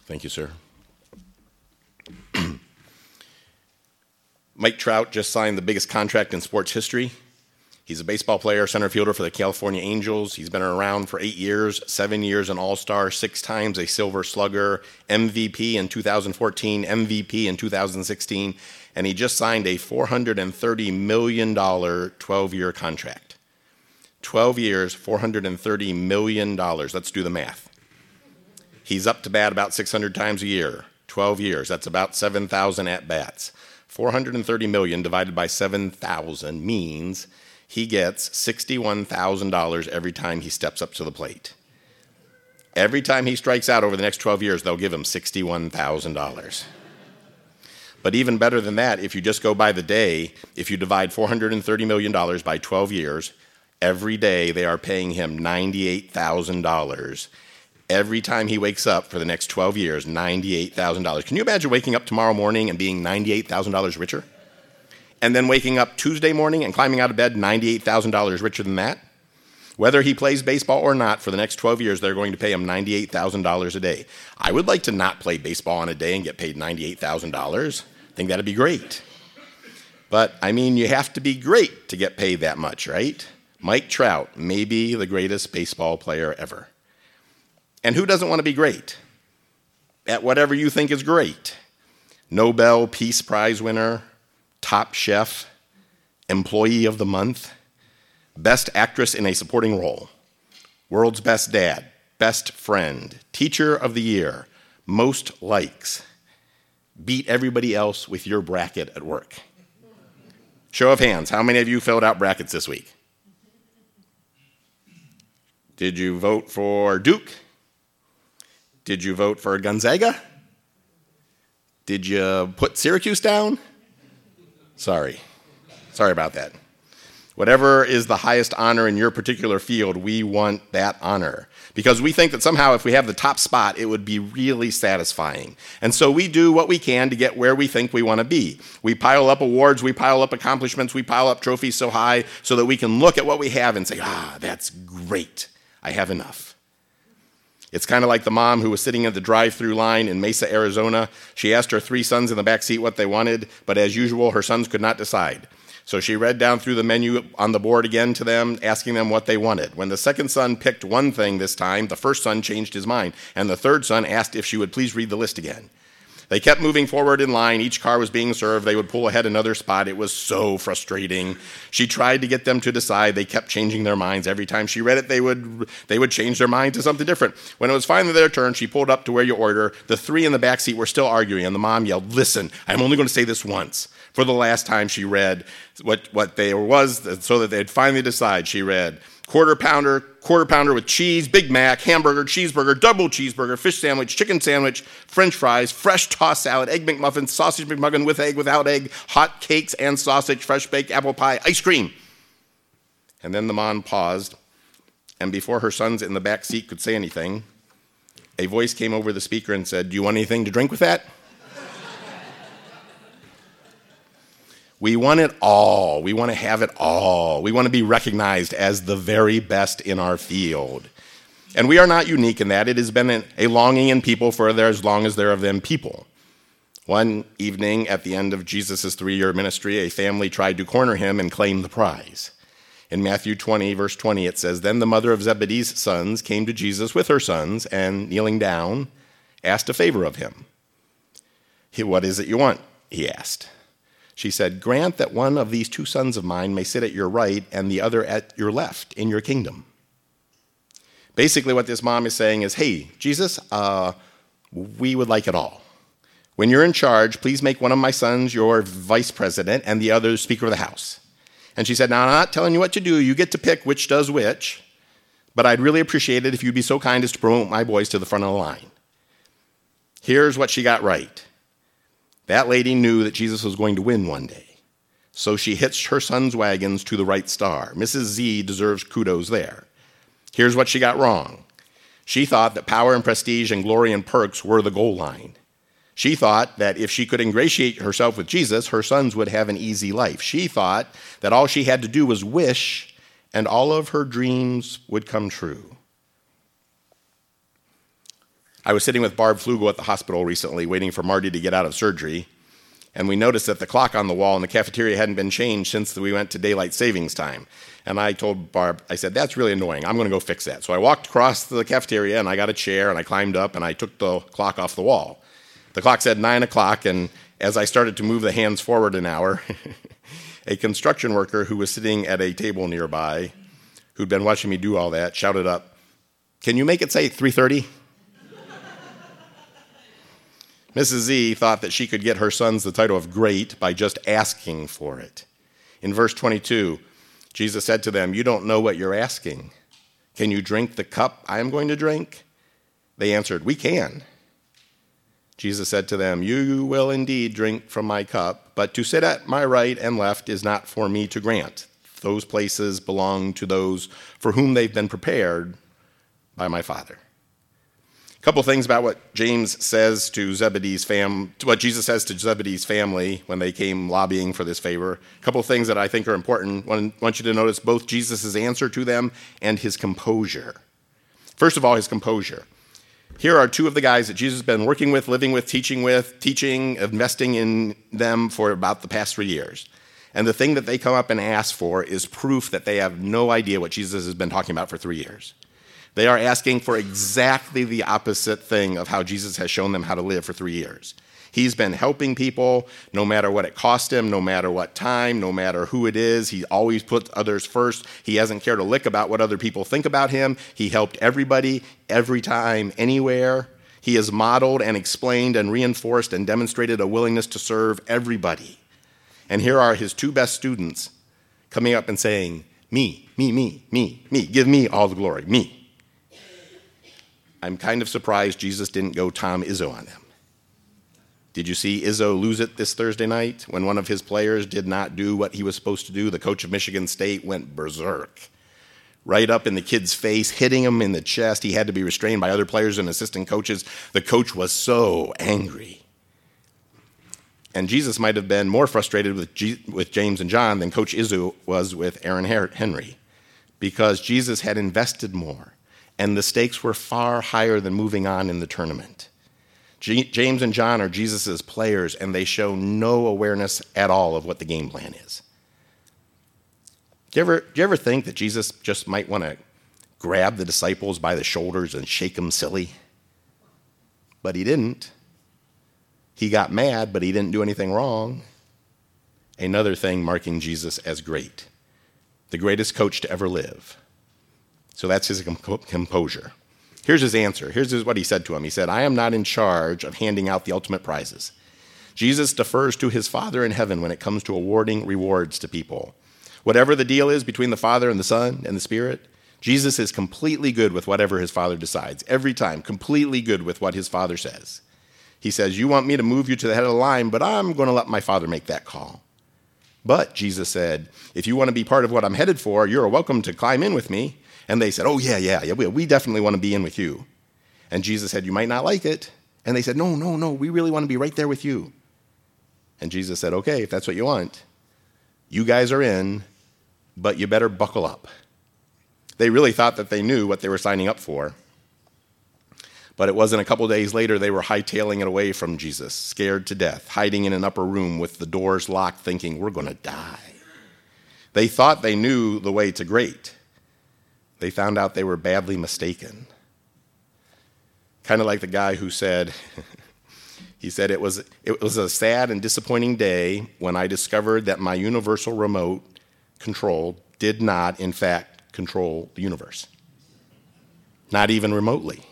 Thank you, sir. Mike Trout just signed the biggest contract in sports history. He's a baseball player, center fielder for the California Angels. He's been around for 8 years, 7 years an All-Star, 6 times a Silver Slugger, MVP in 2014, MVP in 2016, and he just signed a $430 million 12-year contract. 12 years, $430 million. Let's do the math. He's up to bat about 600 times a year. 12 years, that's about 7,000 at-bats. 430 million divided by 7,000 means he gets $61,000 every time he steps up to the plate. Every time he strikes out over the next 12 years, they'll give him $61,000. But even better than that, if you just go by the day, if you divide $430 million by 12 years, every day they are paying him $98,000. Every time he wakes up for the next 12 years, $98,000. Can you imagine waking up tomorrow morning and being $98,000 richer? And then waking up Tuesday morning and climbing out of bed $98,000 richer than that? Whether he plays baseball or not, for the next 12 years, they're going to pay him $98,000 a day. I would like to not play baseball on a day and get paid $98,000. I think that'd be great. But, I mean, you have to be great to get paid that much, right? Mike Trout may be the greatest baseball player ever. And who doesn't want to be great at whatever you think is great? Nobel Peace Prize winner, top chef, employee of the month, best actress in a supporting role, world's best dad, best friend, teacher of the year, most likes. Beat everybody else with your bracket at work. Show of hands, how many of you filled out brackets this week? Did you vote for Duke? Did you vote for Gonzaga? Did you put Syracuse down? Sorry about that. Whatever is the highest honor in your particular field, we want that honor. Because we think that somehow if we have the top spot, it would be really satisfying. And so we do what we can to get where we think we want to be. We pile up awards, we pile up accomplishments, we pile up trophies so high so that we can look at what we have and say, that's great. I have enough. It's kind of like the mom who was sitting at the drive-through line in Mesa, Arizona. She asked her 3 sons in the back seat what they wanted, but as usual, her sons could not decide. So she read down through the menu on the board again to them, asking them what they wanted. When the second son picked one thing this time, the first son changed his mind, and the third son asked if she would please read the list again. They kept moving forward in line. Each car was being served. They would pull ahead another spot. It was so frustrating. She tried to get them to decide. They kept changing their minds. Every time she read it, they would change their mind to something different. When it was finally their turn, she pulled up to where you order. The 3 in the back seat were still arguing, and the mom yelled, "Listen, I'm only going to say this once." For the last time she read what there was, so that they'd finally decide, she read, quarter pounder with cheese, Big Mac, hamburger, cheeseburger, double cheeseburger, fish sandwich, chicken sandwich, French fries, fresh tossed salad, egg McMuffin, sausage McMuffin with egg, without egg, hot cakes and sausage, fresh baked apple pie, ice cream. And then the mom paused, and before her sons in the back seat could say anything, a voice came over the speaker and said, "Do you want anything to drink with that?" We want it all. We want to have it all. We want to be recognized as the very best in our field. And we are not unique in that. It has been a longing in people for as long as there have been people. One evening at the end of Jesus' 3-year ministry, a family tried to corner him and claim the prize. In Matthew 20, verse 20, it says, "Then the mother of Zebedee's sons came to Jesus with her sons and, kneeling down, asked a favor of him. 'What is it you want?' he asked. She said, 'Grant that one of these 2 sons of mine may sit at your right and the other at your left in your kingdom.'" Basically what this mom is saying is, "Hey, Jesus, we would like it all. When you're in charge, please make one of my sons your vice president and the other Speaker of the House." And she said, "Now, I'm not telling you what to do. You get to pick which does which, but I'd really appreciate it if you'd be so kind as to promote my boys to the front of the line." Here's what she got right. That lady knew that Jesus was going to win one day, so she hitched her son's wagons to the right star. Mrs. Z deserves kudos there. Here's what she got wrong. She thought that power and prestige and glory and perks were the goal line. She thought that if she could ingratiate herself with Jesus, her sons would have an easy life. She thought that all she had to do was wish, and all of her dreams would come true. I was sitting with Barb Flugel at the hospital recently, waiting for Marty to get out of surgery, and we noticed that the clock on the wall in the cafeteria hadn't been changed since we went to daylight savings time. And I told Barb, I said, that's really annoying. I'm going to go fix that. So I walked across the cafeteria, and I got a chair, and I climbed up, and I took the clock off the wall. The clock said 9 o'clock, and as I started to move the hands forward an hour, a construction worker who was sitting at a table nearby, who'd been watching me do all that, shouted up, "Can you make it say 3:30? Mrs. Z thought that she could get her sons the title of great by just asking for it. In verse 22, Jesus said to them, "You don't know what you're asking. Can you drink the cup I am going to drink?" They answered, "We can." Jesus said to them, "You will indeed drink from my cup, but to sit at my right and left is not for me to grant. Those places belong to those for whom they've been prepared by my Father." A couple things about what James says to Zebedee's what Jesus says to Zebedee's family when they came lobbying for this favor. A couple things that I think are important. I want you to notice both Jesus' answer to them and his composure. First of all, his composure. Here are two of the guys that Jesus has been working with, living with, teaching, investing in them for about the past 3 years. And the thing that they come up and ask for is proof that they have no idea what Jesus has been talking about for 3 years. They are asking for exactly the opposite thing of how Jesus has shown them how to live for 3 years. He's been helping people no matter what it cost him, no matter what time, no matter who it is. He always puts others first. He hasn't cared a lick about what other people think about him. He helped everybody, every time, anywhere. He has modeled and explained and reinforced and demonstrated a willingness to serve everybody. And here are his two best students coming up and saying, me, give me all the glory, me. I'm kind of surprised Jesus didn't go Tom Izzo on them. Did you see Izzo lose it this Thursday night when one of his players did not do what he was supposed to do? The coach of Michigan State went berserk. Right up in the kid's face, hitting him in the chest. He had to be restrained by other players and assistant coaches. The coach was so angry. And Jesus might have been more frustrated with James and John than Coach Izzo was with Aaron Henry, because Jesus had invested more. And the stakes were far higher than moving on in the tournament. James and John are Jesus' players, and they show no awareness at all of what the game plan is. Do you ever think that Jesus just might want to grab the disciples by the shoulders and shake them silly? But he didn't. He got mad, but he didn't do anything wrong. Another thing marking Jesus as great, the greatest coach to ever live. So that's his composure. Here's his answer. Here's what he said to him. He said, "I am not in charge of handing out the ultimate prizes." Jesus defers to his Father in heaven when it comes to awarding rewards to people. Whatever the deal is between the Father and the Son and the Spirit, Jesus is completely good with whatever his Father decides. Every time, completely good with what his Father says. He says, "You want me to move you to the head of the line, but I'm going to let my Father make that call." But, Jesus said, "If you want to be part of what I'm headed for, you're welcome to climb in with me." And they said, "Oh, yeah, we definitely want to be in with you." And Jesus said, "You might not like it." And they said, No, we really want to be right there with you." And Jesus said, "Okay, if that's what you want, you guys are in, but you better buckle up." They really thought that they knew what they were signing up for. But it wasn't a couple days later they were hightailing it away from Jesus, scared to death, hiding in an upper room with the doors locked, thinking, "We're going to die." They thought they knew the way to great. They found out they were badly mistaken. Kind of like the guy who said, he said, it was a sad and disappointing day when I discovered that my universal remote control did not, in fact, control the universe. Not even remotely.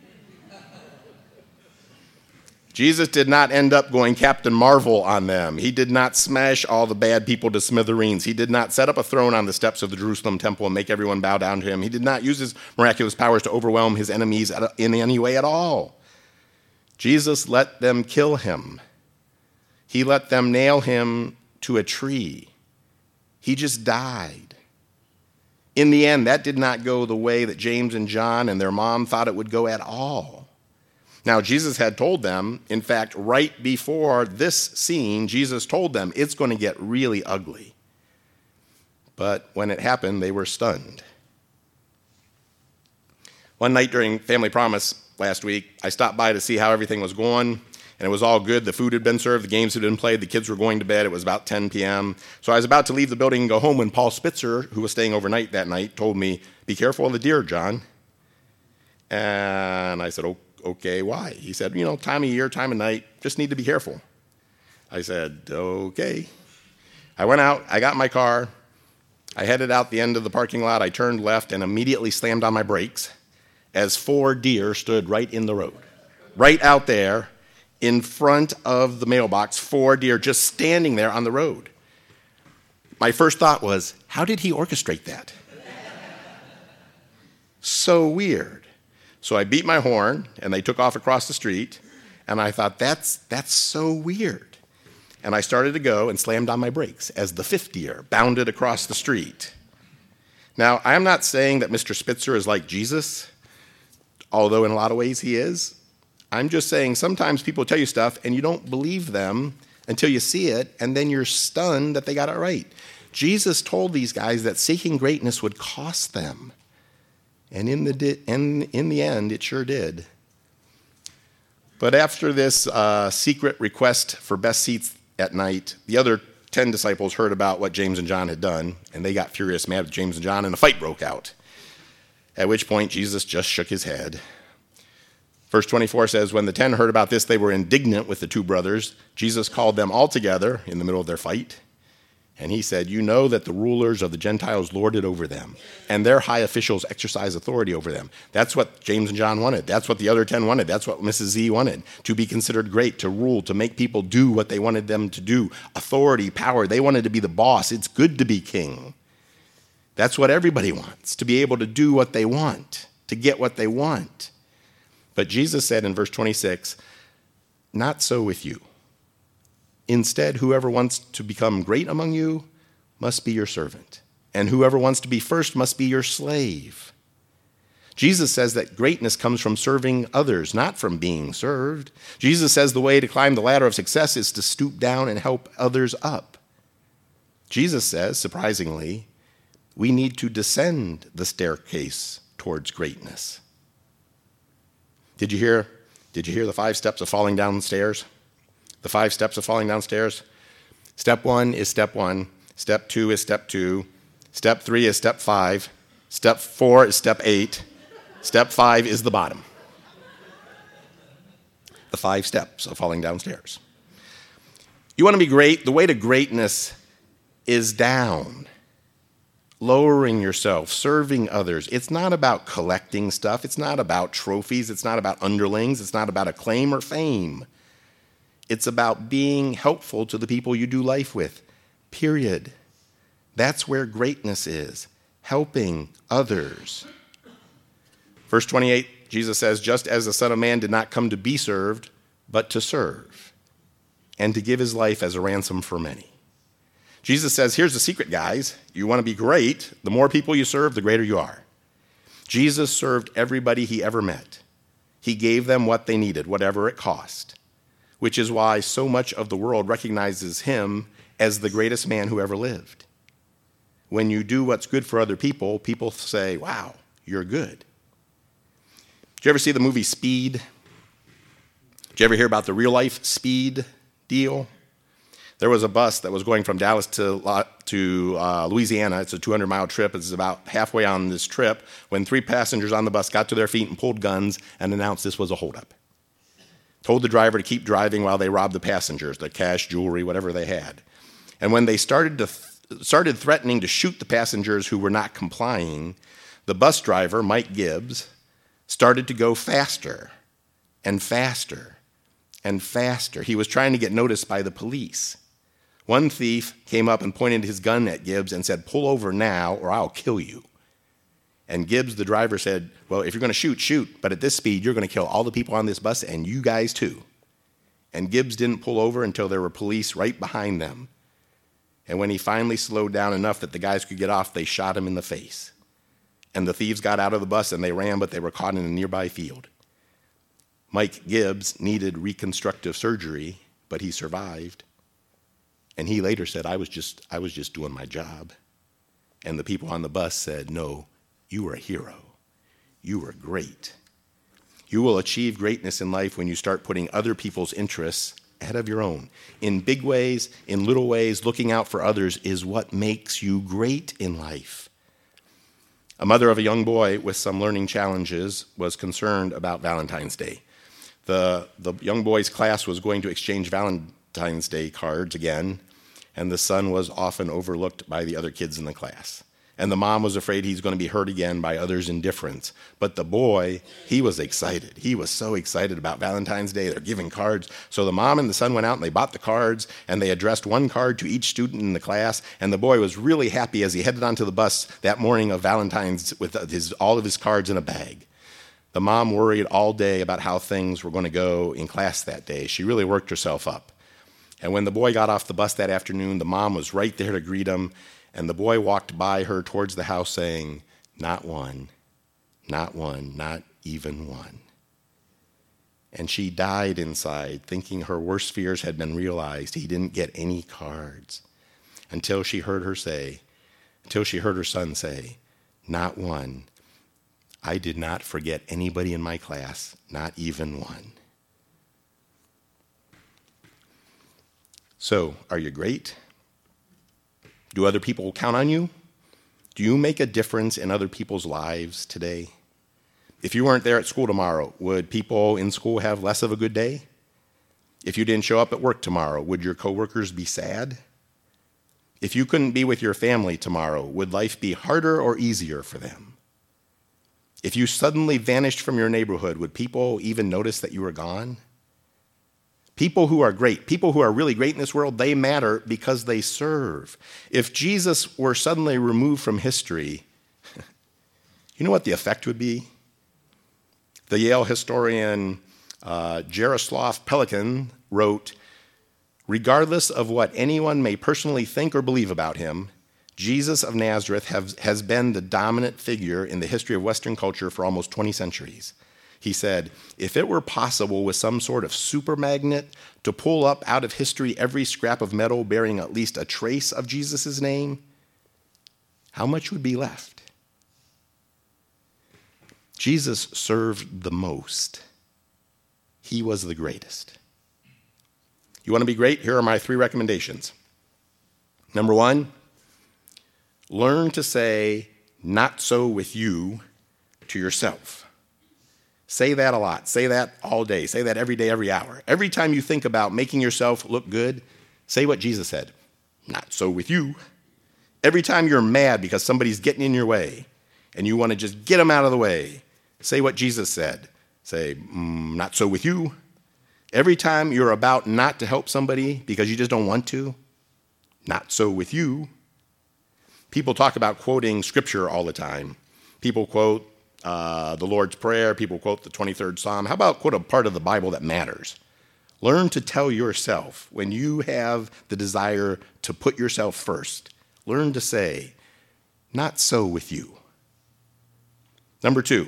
Jesus did not end up going Captain Marvel on them. He did not smash all the bad people to smithereens. He did not set up a throne on the steps of the Jerusalem temple and make everyone bow down to him. He did not use his miraculous powers to overwhelm his enemies in any way at all. Jesus let them kill him. He let them nail him to a tree. He just died. In the end, that did not go the way that James and John and their mom thought it would go at all. Now, Jesus had told them, in fact, right before this scene, Jesus told them it's going to get really ugly. But when it happened, they were stunned. One night during Family Promise, last week. I stopped by to see how everything was going, and it was all good. The food had been served, the games had been played, the kids were going to bed. It was about 10 p.m. So I was about to leave the building and go home when Paul Spitzer, who was staying overnight that night, told me, "Be careful of the deer, John." And I said, "Okay, why?" He said, time of year, time of night, just need to be careful. I said, "Okay." I went out, I got in my car, I headed out the end of the parking lot, I turned left and immediately slammed on my brakes as 4 deer stood right in the road. Right out there in front of the mailbox, 4 deer just standing there on the road. My first thought was, how did he orchestrate that? So weird. So I beat my horn and they took off across the street, and I thought, that's so weird. And I started to go and slammed on my brakes as the 5th deer bounded across the street. Now, I'm not saying that Mr. Spitzer is like Jesus, although in a lot of ways he is. I'm just saying sometimes people tell you stuff and you don't believe them until you see it, and then you're stunned that they got it right. Jesus told these guys that seeking greatness would cost them. And in the end, it sure did. But after this secret request for best seats at night, the other 10 disciples heard about what James and John had done, and they got furious mad with James and John, and a fight broke out. At which point, Jesus just shook his head. Verse 24 says, when the 10 heard about this, they were indignant with the 2 brothers. Jesus called them all together in the middle of their fight, and he said, "You know that the rulers of the Gentiles lord it over them, and their high officials exercise authority over them." That's what James and John wanted. That's what the other 10 wanted. That's what Mrs. Z wanted, to be considered great, to rule, to make people do what they wanted them to do. Authority, power. They wanted to be the boss. It's good to be king. That's what everybody wants, to be able to do what they want, to get what they want. But Jesus said in verse 26, "Not so with you. Instead, whoever wants to become great among you must be your servant, and whoever wants to be first must be your slave." Jesus says that greatness comes from serving others, not from being served. Jesus says the way to climb the ladder of success is to stoop down and help others up. Jesus says, surprisingly, we need to descend the staircase towards greatness. Did you hear the 5 steps of falling down stairs? The 5 steps of falling downstairs. Step 1 is step 1. Step 2 is step 2. Step 3 is step 5. Step 4 is step 8. Step 5 is the bottom. The 5 steps of falling downstairs. You want to be great? The way to greatness is down. Lowering yourself, serving others. It's not about collecting stuff. It's not about trophies. It's not about underlings. It's not about acclaim or fame. It's about being helpful to the people you do life with, period. That's where greatness is, helping others. Verse 28, Jesus says, "Just as the Son of Man did not come to be served, but to serve, and to give his life as a ransom for many." Jesus says, here's the secret, guys. You want to be great, the more people you serve, the greater you are. Jesus served everybody he ever met. He gave them what they needed, whatever it cost, which is why so much of the world recognizes him as the greatest man who ever lived. When you do what's good for other people, people say, "Wow, you're good." Did you ever see the movie Speed? Did you ever hear about the real-life Speed deal? There was a bus that was going from Dallas to Louisiana. It's a 200-mile trip. It's about halfway on this trip when 3 passengers on the bus got to their feet and pulled guns and announced this was a holdup. Told the driver to keep driving while they robbed the passengers, the cash, jewelry, whatever they had. And when they started threatening to shoot the passengers who were not complying, the bus driver, Mike Gibbs, started to go faster and faster and faster. He was trying to get noticed by the police. One thief came up and pointed his gun at Gibbs and said, "Pull over now or I'll kill you." And Gibbs, the driver, said, "Well, if you're going to shoot, shoot. But at this speed, you're going to kill all the people on this bus and you guys too." And Gibbs didn't pull over until there were police right behind them. And when he finally slowed down enough that the guys could get off, they shot him in the face. And the thieves got out of the bus and they ran, but they were caught in a nearby field. Mike Gibbs needed reconstructive surgery, but he survived. And he later said, I was just doing my job. And the people on the bus said, "No, you were a hero. You were great." You will achieve greatness in life when you start putting other people's interests ahead of your own. In big ways, in little ways, looking out for others is what makes you great in life. A mother of a young boy with some learning challenges was concerned about Valentine's Day. The young boy's class was going to exchange Valentine's Day cards again, and the son was often overlooked by the other kids in the class. And the mom was afraid he's going to be hurt again by others' indifference. But the boy, he was excited. He was so excited about Valentine's Day. They're giving cards. So the mom and the son went out and they bought the cards, and they addressed one card to each student in the class. And the boy was really happy as he headed onto the bus that morning of Valentine's with all of his cards in a bag. The mom worried all day about how things were going to go in class that day. She really worked herself up. And when the boy got off the bus that afternoon, the mom was right there to greet him. And the boy walked by her towards the house saying, not one, not even one. And she died inside, thinking her worst fears had been realized. He didn't get any cards. Until she heard her son say, not one. I did not forget anybody in my class, not even one. So, are you great? Do other people count on you? Do you make a difference in other people's lives today? If you weren't there at school tomorrow, would people in school have less of a good day? If you didn't show up at work tomorrow, would your coworkers be sad? If you couldn't be with your family tomorrow, would life be harder or easier for them? If you suddenly vanished from your neighborhood, would people even notice that you were gone? People who are great, people who are really great in this world, they matter because they serve. If Jesus were suddenly removed from history, you know what the effect would be? The Yale historian Jaroslav Pelikan wrote, regardless of what anyone may personally think or believe about him, Jesus of Nazareth has been the dominant figure in the history of Western culture for almost 20 centuries. He said, if it were possible with some sort of super magnet to pull up out of history every scrap of metal bearing at least a trace of Jesus' name, how much would be left? Jesus served the most. He was the greatest. You want to be great? Here are my 3 recommendations. Number 1, learn to say, not so with you, to yourself. Say that a lot. Say that all day. Say that every day, every hour. Every time you think about making yourself look good, say what Jesus said, not so with you. Every time you're mad because somebody's getting in your way and you want to just get them out of the way, say what Jesus said. Say, not so with you. Every time you're about not to help somebody because you just don't want to, not so with you. People talk about quoting scripture all the time. People quote the Lord's Prayer. People quote the 23rd Psalm. How about quote a part of the Bible that matters? Learn to tell yourself when you have the desire to put yourself first. Learn to say, not so with you. Number 2,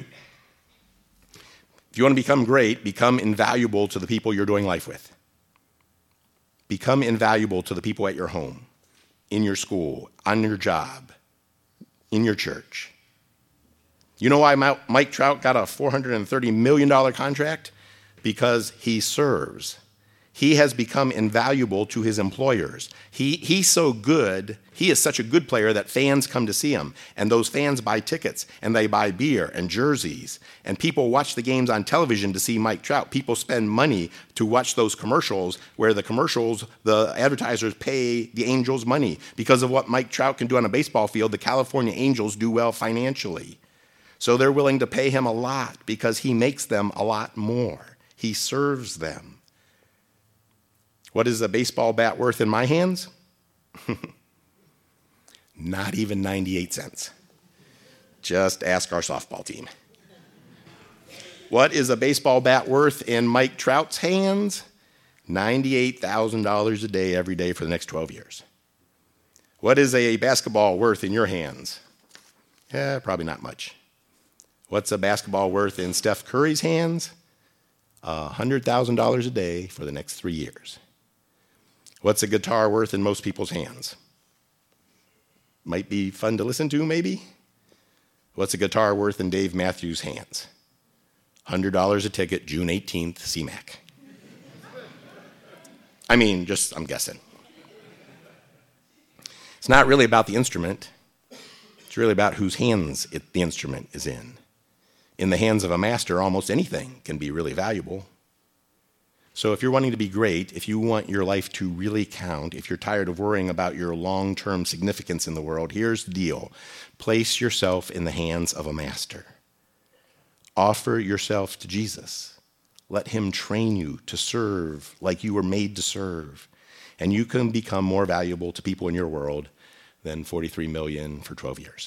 if you want to become great, become invaluable to the people you're doing life with. Become invaluable to the people at your home, in your school, on your job, in your church. You know why Mike Trout got a $430 million contract? Because he serves. He has become invaluable to his employers. He's so good, he is such a good player that fans come to see him. And those fans buy tickets, and they buy beer and jerseys. And people watch the games on television to see Mike Trout. People spend money to watch those commercials where the advertisers pay the Angels money. Because of what Mike Trout can do on a baseball field, the California Angels do well financially. So they're willing to pay him a lot because he makes them a lot more. He serves them. What is a baseball bat worth in my hands? Not even 98 cents. Just ask our softball team. What is a baseball bat worth in Mike Trout's hands? $98,000 a day every day for the next 12 years. What is a basketball worth in your hands? Probably not much. What's a basketball worth in Steph Curry's hands? $100,000 a day for the next 3 years. What's a guitar worth in most people's hands? Might be fun to listen to, maybe. What's a guitar worth in Dave Matthews' hands? $100 a ticket, June 18th, CMAC. I'm guessing. It's not really about the instrument. It's really about whose hands the instrument is in. In the hands of a master, almost anything can be really valuable. So if you're wanting to be great, if you want your life to really count, if you're tired of worrying about your long-term significance in the world, here's the deal. Place yourself in the hands of a master. Offer yourself to Jesus. Let him train you to serve like you were made to serve. And you can become more valuable to people in your world than 43 million for 12 years.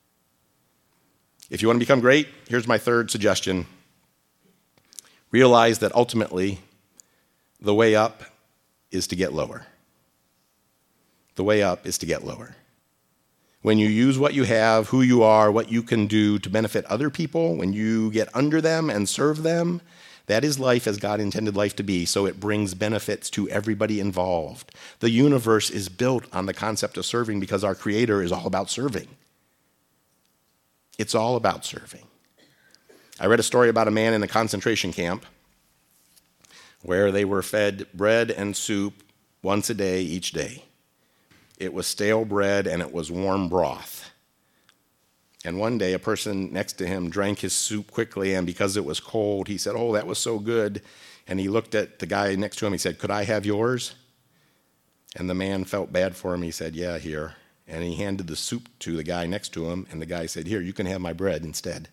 If you want to become great, here's my third suggestion. Realize that ultimately, the way up is to get lower. The way up is to get lower. When you use what you have, who you are, what you can do to benefit other people, when you get under them and serve them, that is life as God intended life to be, so it brings benefits to everybody involved. The universe is built on the concept of serving because our Creator is all about serving. It's all about serving. I read a story about a man in a concentration camp where they were fed bread and soup once a day, each day. It was stale bread and it was warm broth. And one day a person next to him drank his soup quickly, and because it was cold, he said, "Oh, that was so good." And he looked at the guy next to him, he said, "Could I have yours?" And the man felt bad for him. He said, "Yeah, here." And he handed the soup to the guy next to him, and the guy said, "Here, you can have my bread instead."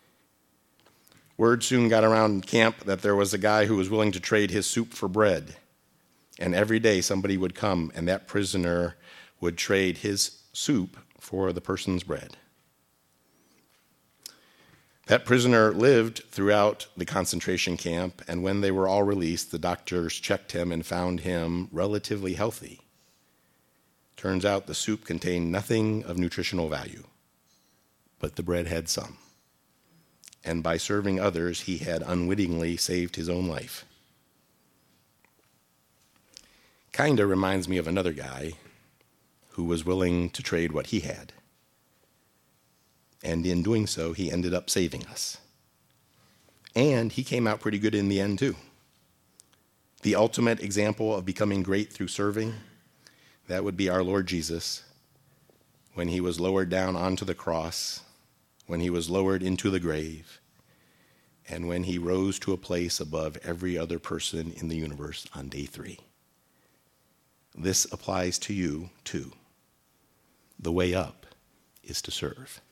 Word soon got around camp that there was a guy who was willing to trade his soup for bread. And every day somebody would come, and that prisoner would trade his soup for the person's bread. That prisoner lived throughout the concentration camp, and when they were all released, the doctors checked him and found him relatively healthy. Turns out the soup contained nothing of nutritional value, but the bread had some. And by serving others, he had unwittingly saved his own life. Kinda reminds me of another guy who was willing to trade what he had. And in doing so, he ended up saving us. And he came out pretty good in the end, too. The ultimate example of becoming great through serving, that would be our Lord Jesus, when he was lowered down onto the cross, when he was lowered into the grave, and when he rose to a place above every other person in the universe on day 3. This applies to you, too. The way up is to serve.